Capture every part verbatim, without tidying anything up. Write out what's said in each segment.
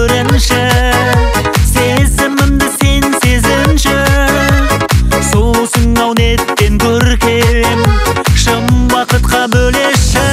көрінші, сезімімді сен сезінші. Сұлусың ау неттен көркем, шын бақытқа бөлеші.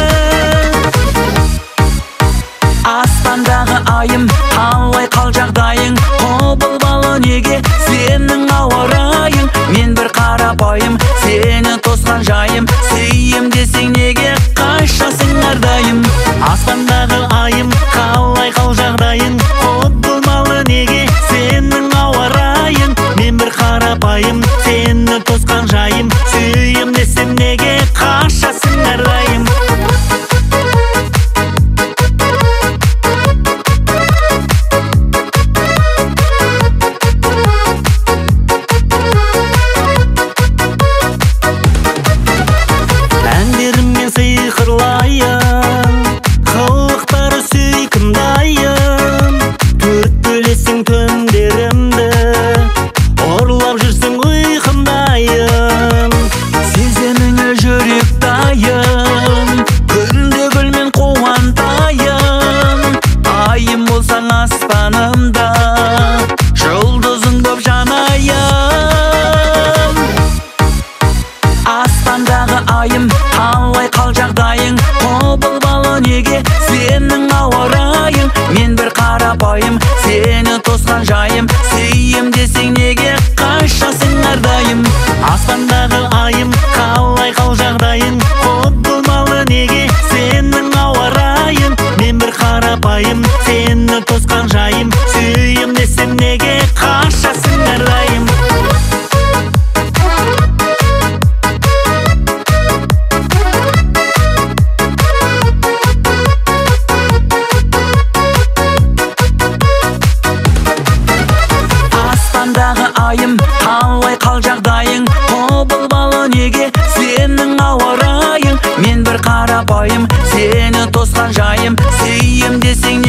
Аспандағы айым, қалай қал жағдайың? Құбыл балы неге сенің ауа райың? Мен бір қарапайым, сені тосқан жайым. Сүйем десең неге қашасың әрдайым? Аспандағы айым, қалай қал жағдайың? Құбыл балы неге сенің ауа райың? Мен бір қарапайым, сені тосқан жайым. Сүйем десең неге қашасың әрдайым? Әндеріммен сиқырлайын, қылықтары сүйкімдайын. Төрт бөлесің түндерімді, ұрлап жүрсің ұйқымдайын. Сезіміңе жүрек дайын, күнде гүлмен қуантайын. Айым болсаң аспанымда, жұлдызың боп жанайын. Аспандағы айым, қалай қал жағдайың? Құбыл балы неге сенің ауа райың? Мен бір қарапайым, сені тосқан жайым. Сүйем десең неге қашасың әрдайым? Аспандағы айым, қалай қал жағдайың? Құбыл балы неге сенің ауа райың? Мен бір қарапайым, сені тосқан жайым. Сүйем десең неге қашасың әрдайым? Аспандағы айым, қалай қал жағдайың? Құбыл балы неге сенің ауа райың? Мен бір қарапайым, сені тосқан жайым. Сүйем десең